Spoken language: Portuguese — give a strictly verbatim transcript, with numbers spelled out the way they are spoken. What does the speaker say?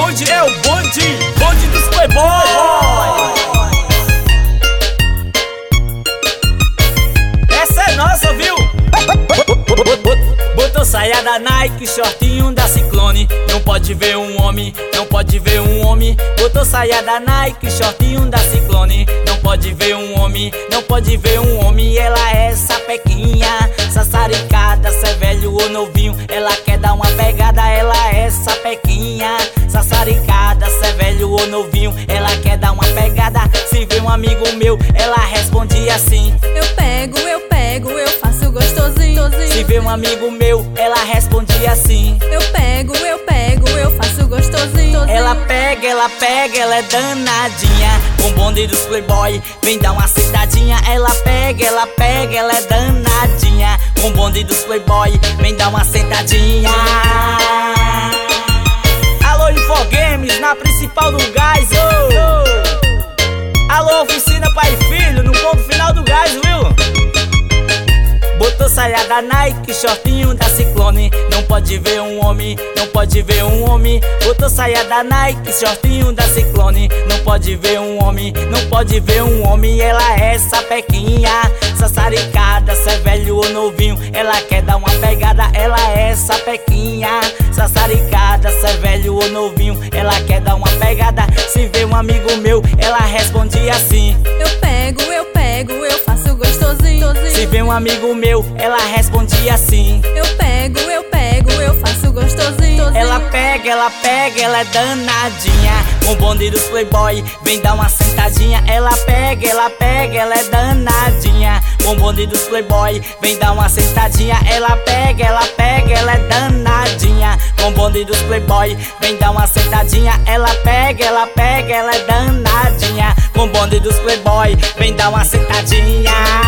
bonde é o bonde, bonde dos playboy. Essa é nossa, viu? Botou saia da Nike, shortinho da Ciclone. Não pode ver um homem, não pode ver um homem. Botou saia da Nike, shortinho da Ciclone. Não pode ver um homem, não pode ver um homem. Ela é sapequinha, sassaricada, cê é velho ou novinho. Ela quer dar uma pegada, ela é sapequinha, sassaricada, cê é velho ou novinho. Ela quer dar uma pegada. Se vê um amigo meu, ela responde assim: eu pego, eu pego, eu faço gostosinho. Se vê um amigo meu, ela responde assim: eu pego, eu pego, eu faço gostosinho. Ela pega, ela pega, ela é danadinha. Com o bonde dos playboy, vem dar uma sentadinha. Ela pega, ela pega, ela é danadinha. Com o bonde dos playboy, vem dar uma sentadinha. Alô Infogames, na principal do gás, oh. Alô Oficina Pai e Filho, no ponto final do gás, viu? Botou saia da Nike, shortinho da Ciclone. Não pode ver um homem, não pode ver um homem. Botou saia da Nike, shortinho da Ciclone. Não pode ver um homem, não pode ver um homem. Ela é sapequinha, sassaricada, cê é velho ou novinho. Ela quer dar uma pegada, ela é sapequinha, sassaricada, cê é velho ou novinho. Ela quer dar uma pegada. Se vê um amigo meu, ela responde assim: eu pego, eu pego, eu faço gostosinho. Se vê um amigo meu, ela responde assim: eu pego, eu pego, eu faço gostosinho. Ela pega, ela pega, ela é danadinha. Com o bonde dos playboy, vem dar uma sentadinha. Ela pega, ela pega, ela é danadinha. Com o bonde dos playboy, vem dar uma sentadinha. Ela pega, ela pega, ela é danadinha. Com o bonde dos playboy, vem dar uma sentadinha. Ela pega, ela pega, ela é danadinha. Com o bonde dos playboy, vem dar uma sentadinha.